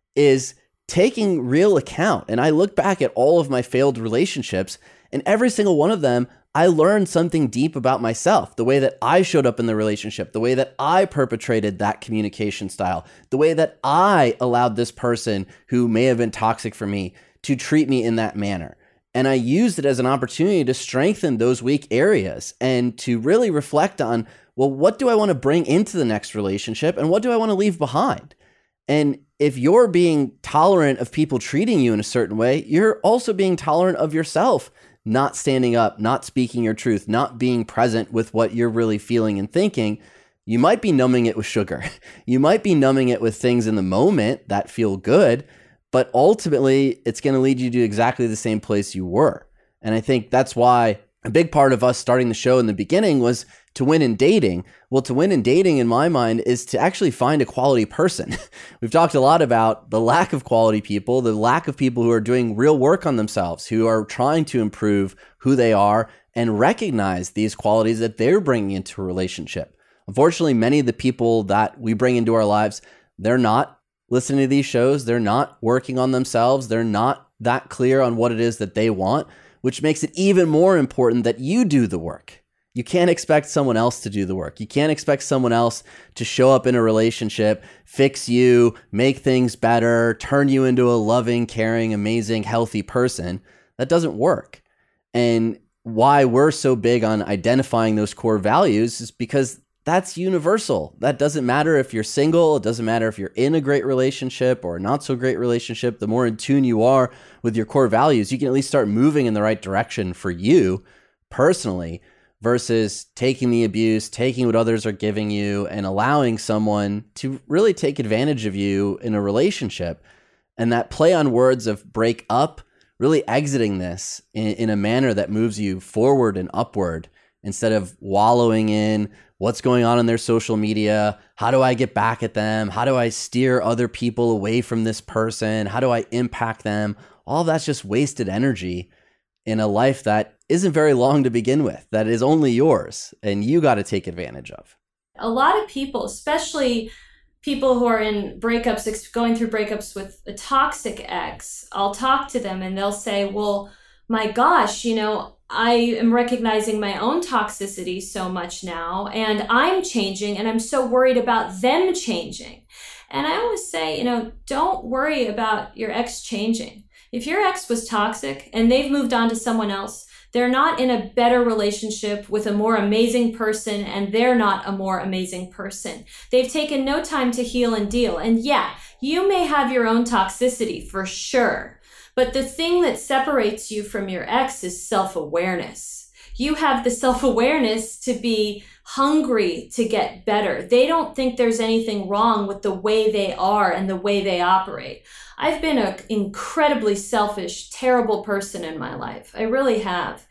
is taking real account. And I look back at all of my failed relationships, and every single one of them, I learned something deep about myself, the way that I showed up in the relationship, the way that I perpetrated that communication style, the way that I allowed this person who may have been toxic for me to treat me in that manner. And I used it as an opportunity to strengthen those weak areas and to really reflect on, well, what do I want to bring into the next relationship and what do I want to leave behind? And if you're being tolerant of people treating you in a certain way, you're also being tolerant of yourself, not standing up, not speaking your truth, not being present with what you're really feeling and thinking. You might be numbing it with sugar. You might be numbing it with things in the moment that feel good, but ultimately it's going to lead you to exactly the same place you were. And I think that's why a big part of us starting the show in the beginning was to win in dating. Well, to win in dating, in my mind, is to actually find a quality person. We've talked a lot about the lack of quality people, the lack of people who are doing real work on themselves, who are trying to improve who they are and recognize these qualities that they're bringing into a relationship. Unfortunately, many of the people that we bring into our lives, they're not listening to these shows. They're not working on themselves. They're not that clear on what it is that they want, which makes it even more important that you do the work. You can't expect someone else to do the work. You can't expect someone else to show up in a relationship, fix you, make things better, turn you into a loving, caring, amazing, healthy person. That doesn't work. And why we're so big on identifying those core values is because that's universal. That doesn't matter if you're single. It doesn't matter if you're in a great relationship or a not so great relationship. The more in tune you are with your core values, you can at least start moving in the right direction for you personally, versus taking the abuse, taking what others are giving you, and allowing someone to really take advantage of you in a relationship. And that play on words of break up, really exiting this in, in a manner that moves you forward and upward instead of wallowing in what's going on in their social media. How do I get back at them? How do I steer other people away from this person? How do I impact them? All that's just wasted energy in a life that isn't very long to begin with, that is only yours, and you got to take advantage of. A lot of people, especially people who are in breakups, going through breakups with a toxic ex, I'll talk to them and they'll say, well, my gosh, you know, I am recognizing my own toxicity so much now, and I'm changing, and I'm so worried about them changing. And I always say, you know, don't worry about your ex changing. If your ex was toxic and they've moved on to someone else, they're not in a better relationship with a more amazing person, and they're not a more amazing person. They've taken no time to heal and deal. And yeah, you may have your own toxicity for sure, but the thing that separates you from your ex is self-awareness. You have the self-awareness to be hungry to get better. They don't think there's anything wrong with the way they are and the way they operate. I've been an incredibly selfish, terrible person in my life. I really have.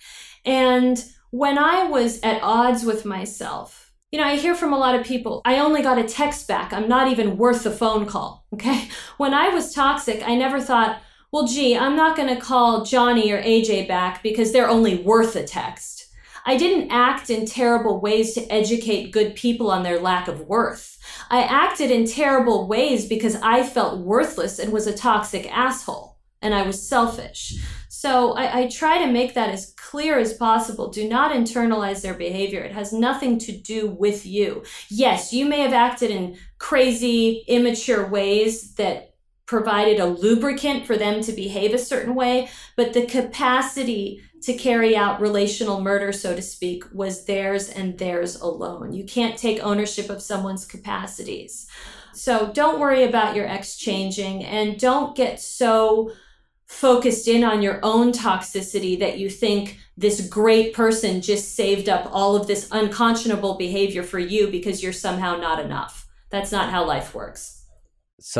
And when I was at odds with myself, you know, I hear from a lot of people, I only got a text back. I'm not even worth the phone call. Okay. When I was toxic, I never thought, well, gee, I'm not going to call Johnny or A J back because they're only worth a text. I didn't act in terrible ways to educate good people on their lack of worth. I acted in terrible ways because I felt worthless and was a toxic asshole, and I was selfish. So I, I try to make that as clear as possible. Do not internalize their behavior. It has nothing to do with you. Yes, you may have acted in crazy, immature ways that provided a lubricant for them to behave a certain way, but the capacity to carry out relational murder, so to speak, was theirs and theirs alone. You can't take ownership of someone's capacities. So don't worry about your ex changing, and don't get so focused in on your own toxicity that you think this great person just saved up all of this unconscionable behavior for you because you're somehow not enough. That's not how life works. Such a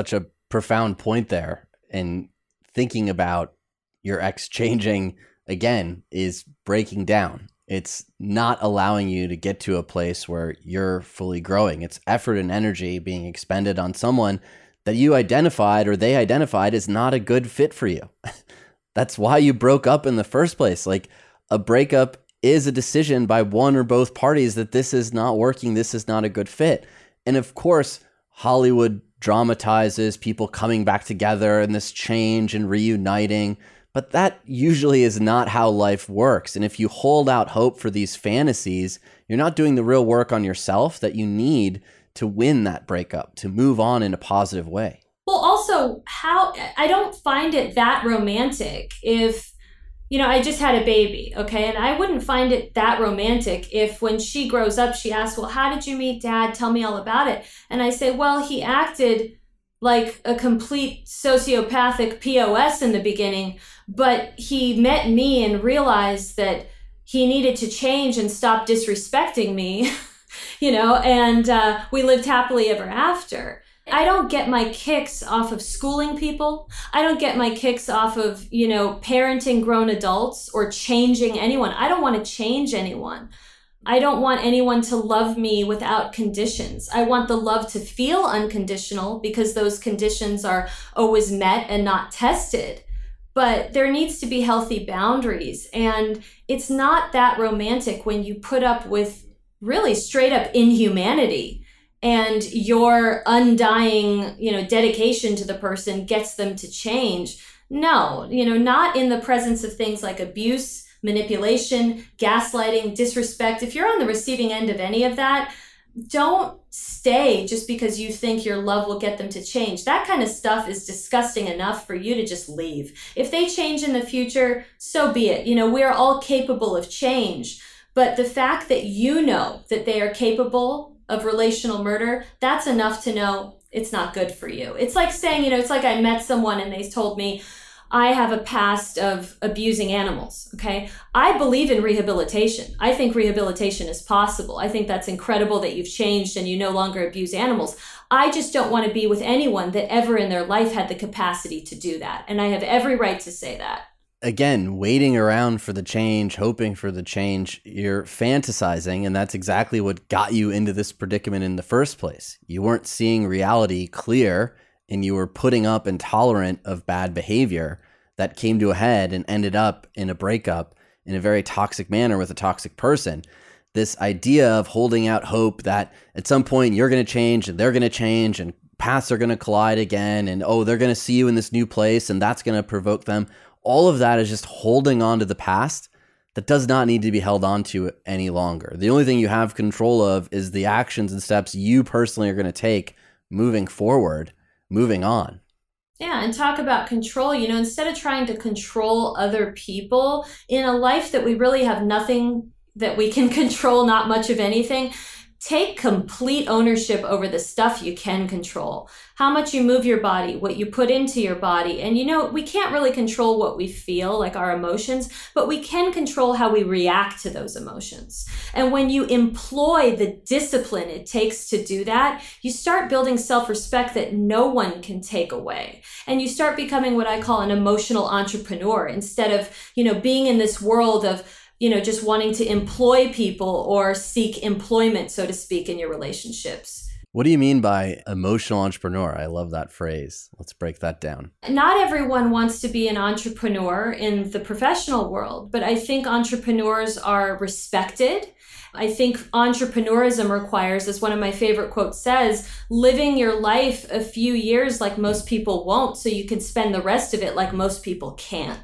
profound point there. And thinking about your ex changing again is breaking down. It's not allowing you to get to a place where you're fully growing. It's effort and energy being expended on someone that you identified or they identified as not a good fit for you. That's why you broke up in the first place. Like, a breakup is a decision by one or both parties that this is not working, this is not a good fit. And of course, Hollywood dramatizes people coming back together and this change and reuniting, but that usually is not how life works. And if you hold out hope for these fantasies, you're not doing the real work on yourself that you need to win that breakup, to move on in a positive way. Well, also, how I don't find it that romantic if, you know, I just had a baby, okay? And I wouldn't find it that romantic if when she grows up, she asks, well, how did you meet Dad? Tell me all about it. And I say, well, he acted like a complete sociopathic P O S in the beginning, but he met me and realized that he needed to change and stop disrespecting me, you know, and uh, we lived happily ever after. I don't get my kicks off of schooling people. I don't get my kicks off of, you know, parenting grown adults or changing anyone. I don't want to change anyone. I don't want anyone to love me without conditions. I want the love to feel unconditional because those conditions are always met and not tested. But there needs to be healthy boundaries. And it's not that romantic when you put up with really straight up inhumanity. And your undying, you know, dedication to the person gets them to change. No, you know, not in the presence of things like abuse, manipulation, gaslighting, disrespect. If you're on the receiving end of any of that, don't stay just because you think your love will get them to change. That kind of stuff is disgusting enough for you to just leave. If they change in the future, so be it. You know, we're all capable of change. But the fact that you know that they are capable of relational murder, that's enough to know it's not good for you. It's like saying, you know, it's like I met someone and they told me, I have a past of abusing animals, okay? I believe in rehabilitation. I think rehabilitation is possible. I think that's incredible that you've changed and you no longer abuse animals. I just don't want to be with anyone that ever in their life had the capacity to do that. And I have every right to say that. Again, waiting around for the change, hoping for the change, you're fantasizing, and that's exactly what got you into this predicament in the first place. You weren't seeing reality clear, and you were putting up intolerant of bad behavior that came to a head and ended up in a breakup in a very toxic manner with a toxic person. This idea of holding out hope that at some point you're going to change and they're going to change and paths are going to collide again, and oh, they're going to see you in this new place and that's going to provoke them. All of that is just holding on to the past that does not need to be held on to any longer. The only thing you have control of is the actions and steps you personally are going to take moving forward, moving on. Yeah, and talk about control. You know, instead of trying to control other people in a life that we really have nothing that we can control, not much of anything, take complete ownership over the stuff you can control. How much you move your body, what you put into your body. And you know, we can't really control what we feel, like our emotions, but we can control how we react to those emotions. And when you employ the discipline it takes to do that, you start building self-respect that no one can take away. And you start becoming what I call an emotional entrepreneur instead of, you know, being in this world of, you know, just wanting to employ people or seek employment, so to speak, in your relationships. What do you mean by emotional entrepreneur? I love that phrase. Let's break that down. Not everyone wants to be an entrepreneur in the professional world, but I think entrepreneurs are respected. I think entrepreneurism requires, as one of my favorite quotes says, living your life a few years like most people won't, so you can spend the rest of it like most people can't.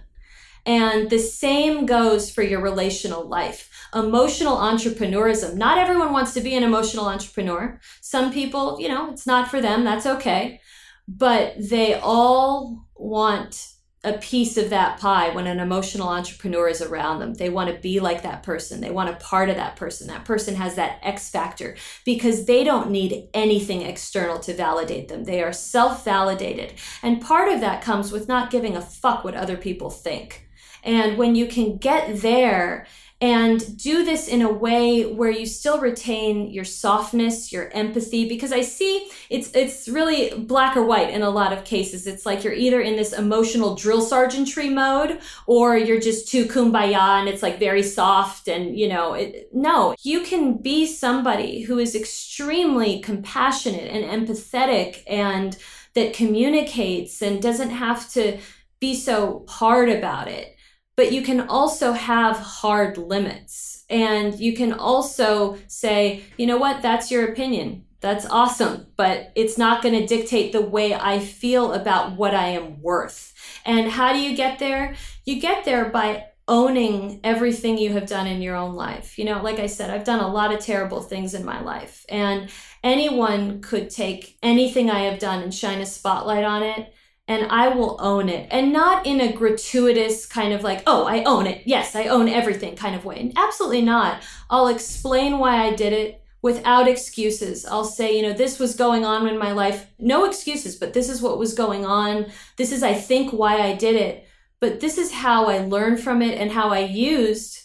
And the same goes for your relational life. Emotional entrepreneurism. Not everyone wants to be an emotional entrepreneur. Some people, you know, it's not for them. That's okay. But they all want a piece of that pie when an emotional entrepreneur is around them. They want to be like that person. They want a part of that person. That person has that X factor because they don't need anything external to validate them. They are self-validated. And part of that comes with not giving a fuck what other people think. And when you can get there And do this in a way where you still retain your softness, your empathy, because I see it's it's really black or white in a lot of cases. It's like you're either in this emotional drill sergeantry mode or you're just too kumbaya and it's like very soft and, you know, it, no, you can be somebody who is extremely compassionate and empathetic and that communicates and doesn't have to be so hard about it. But you can also have hard limits, and you can also say, you know what, that's your opinion. That's awesome, but it's not going to dictate the way I feel about what I am worth. And how do you get there? You get there by owning everything you have done in your own life. You know, like I said, I've done a lot of terrible things in my life, and anyone could take anything I have done and shine a spotlight on it. And I will own it, and not in a gratuitous kind of like, oh, I own it. Yes, I own everything kind of way. Absolutely not. I'll explain why I did it without excuses. I'll say, you know, this was going on in my life. No excuses, but this is what was going on. This is, I think, why I did it. But this is how I learned from it and how I used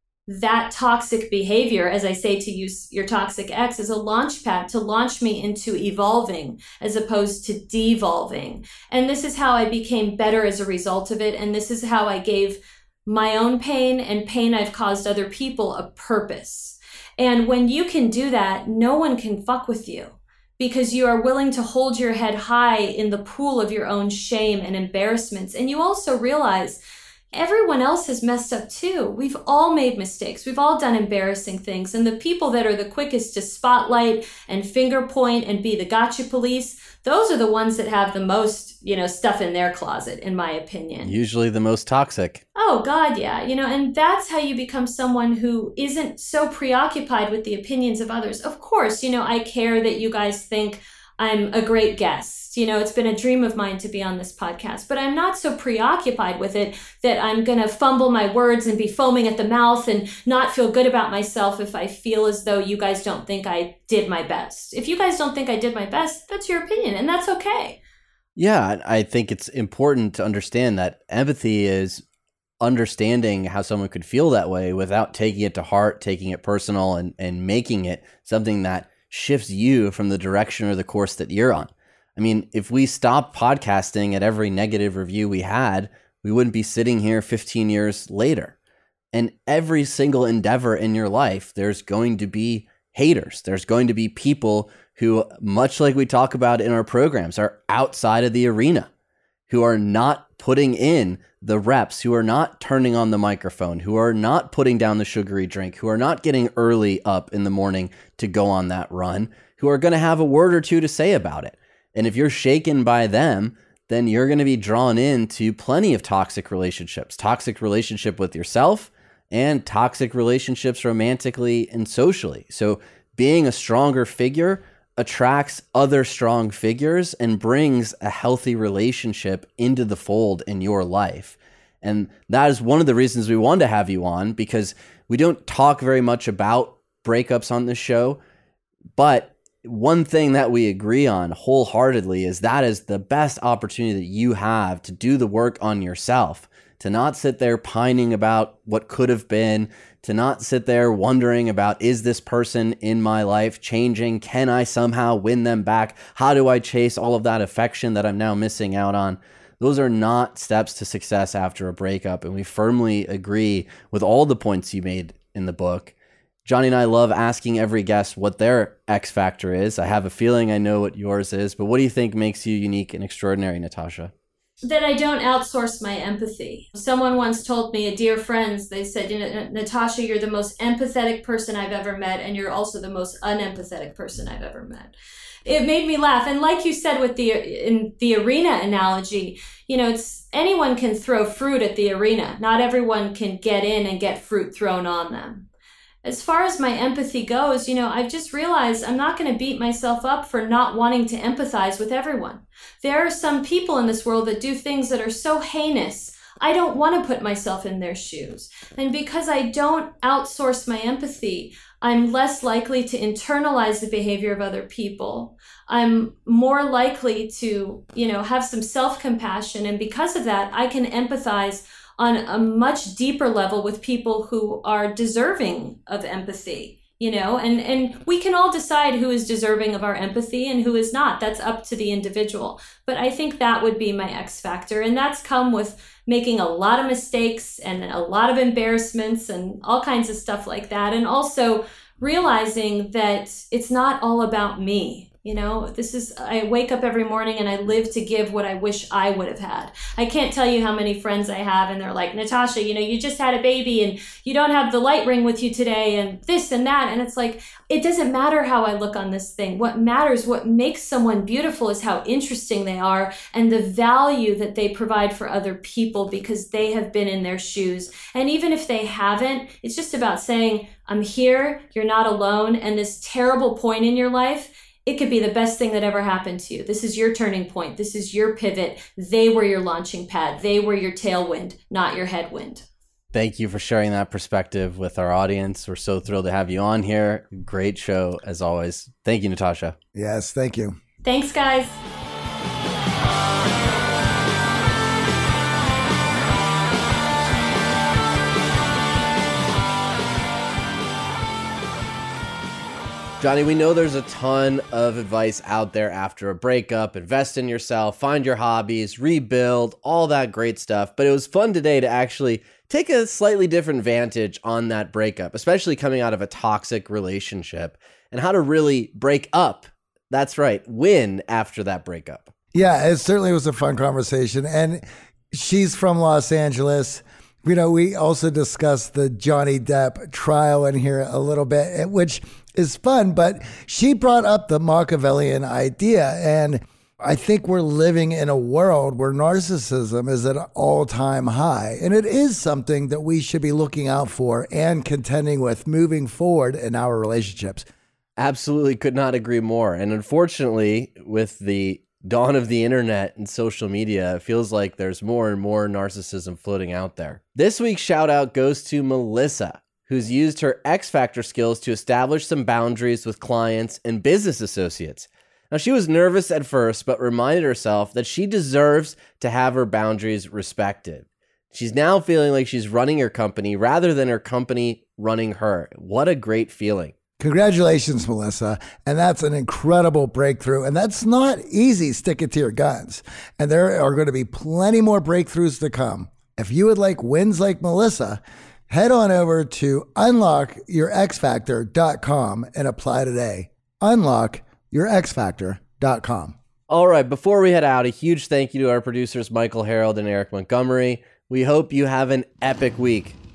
that toxic behavior, as I say, to use your toxic ex as a launch pad to launch me into evolving as opposed to devolving. And this is how I became better as a result of it. And this is how I gave my own pain and pain I've caused other people a purpose. And when you can do that, no one can fuck with you because you are willing to hold your head high in the pool of your own shame and embarrassments. And you also realize everyone else has messed up too. We've all made mistakes. We've all done embarrassing things. And the people that are the quickest to spotlight and finger point and be the gotcha police, those are the ones that have the most, you know, stuff in their closet, in my opinion. Usually the most toxic. Oh, God, yeah. You know, and that's how you become someone who isn't so preoccupied with the opinions of others. Of course, you know, I care that you guys think I'm a great guest. You know, it's been a dream of mine to be on this podcast, but I'm not so preoccupied with it that I'm going to fumble my words and be foaming at the mouth and not feel good about myself if I feel as though you guys don't think I did my best. If you guys don't think I did my best, that's your opinion, and that's okay. Yeah, I think it's important to understand that empathy is understanding how someone could feel that way without taking it to heart, taking it personal, and, and making it something that shifts you from the direction or the course that you're on. I mean, if we stopped podcasting at every negative review we had, we wouldn't be sitting here fifteen years later. And every single endeavor in your life, there's going to be haters. There's going to be people who, much like we talk about in our programs, are outside of the arena, who are not putting in the reps, who are not turning on the microphone, who are not putting down the sugary drink, who are not getting early up in the morning to go on that run, who are going to have a word or two to say about it. And if you're shaken by them, then you're going to be drawn into plenty of toxic relationships, toxic relationship with yourself and toxic relationships romantically and socially. So being a stronger figure attracts other strong figures and brings a healthy relationship into the fold in your life. And that is one of the reasons we wanted to have you on, because we don't talk very much about breakups on this show, but one thing that we agree on wholeheartedly is that is the best opportunity that you have to do the work on yourself, to not sit there pining about what could have been, to not sit there wondering about, is this person in my life changing? Can I somehow win them back? How do I chase all of that affection that I'm now missing out on? Those are not steps to success after a breakup. And we firmly agree with all the points you made in the book. Johnny and I love asking every guest what their X factor is. I have a feeling I know what yours is, but what do you think makes you unique and extraordinary, Natasha? That I don't outsource my empathy. Someone once told me, a dear friend, they said, you know, Natasha, you're the most empathetic person I've ever met, and you're also the most unempathetic person I've ever met. It made me laugh. And like you said with the in the arena analogy, you know, it's anyone can throw fruit at the arena. Not everyone can get in and get fruit thrown on them. As far as my empathy goes, you know, I've just realized I'm not going to beat myself up for not wanting to empathize with everyone. There are some people in this world that do things that are so heinous, I don't want to put myself in their shoes. And because I don't outsource my empathy, I'm less likely to internalize the behavior of other people. I'm more likely to, you know, have some self-compassion. And because of that, I can empathize on a much deeper level with people who are deserving of empathy. You know, and, and we can all decide who is deserving of our empathy and who is not. That's up to the individual. But I think that would be my X factor. And that's come with making a lot of mistakes and a lot of embarrassments and all kinds of stuff like that. And also realizing that it's not all about me. You know, this is, I wake up every morning and I live to give what I wish I would have had. I can't tell you how many friends I have and they're like, Natasha, you know, you just had a baby and you don't have the light ring with you today and this and that. And it's like, it doesn't matter how I look on this thing. What matters, what makes someone beautiful is how interesting they are and the value that they provide for other people because they have been in their shoes. And even if they haven't, it's just about saying, I'm here, you're not alone. And this terrible point in your life, it could be the best thing that ever happened to you. This is your turning point. This is your pivot. They were your launching pad. They were your tailwind, not your headwind. Thank you for sharing that perspective with our audience. We're so thrilled to have you on here. Great show, as always. Thank you, Natasha. Yes, thank you. Thanks, guys. Johnny, we know there's a ton of advice out there after a breakup. Invest in yourself, find your hobbies, rebuild, all that great stuff. But it was fun today to actually take a slightly different vantage on that breakup, especially coming out of a toxic relationship and how to really break up. That's right, win after that breakup. Yeah, it certainly was a fun conversation. And she's from Los Angeles. You know, we also discussed the Johnny Depp trial in here a little bit, which is fun, but she brought up the Machiavellian idea. And I think we're living in a world where narcissism is at an all-time high. And it is something that we should be looking out for and contending with moving forward in our relationships. Absolutely could not agree more. And unfortunately, with the dawn of the internet and social media, it feels like there's more and more narcissism floating out there. This week's shout out goes to Melissa, who's used her X Factor skills to establish some boundaries with clients and business associates. Now, she was nervous at first, but reminded herself that she deserves to have her boundaries respected. She's now feeling like she's running her company rather than her company running her. What a great feeling. Congratulations, Melissa. And that's an incredible breakthrough. And that's not easy, stick it to your guns. And there are going to be plenty more breakthroughs to come. If you would like wins like Melissa, head on over to unlock your x factor dot com and apply today. unlock your x factor dot com. All right, before we head out, a huge thank you to our producers, Michael Harold and Eric Montgomery. We hope you have an epic week.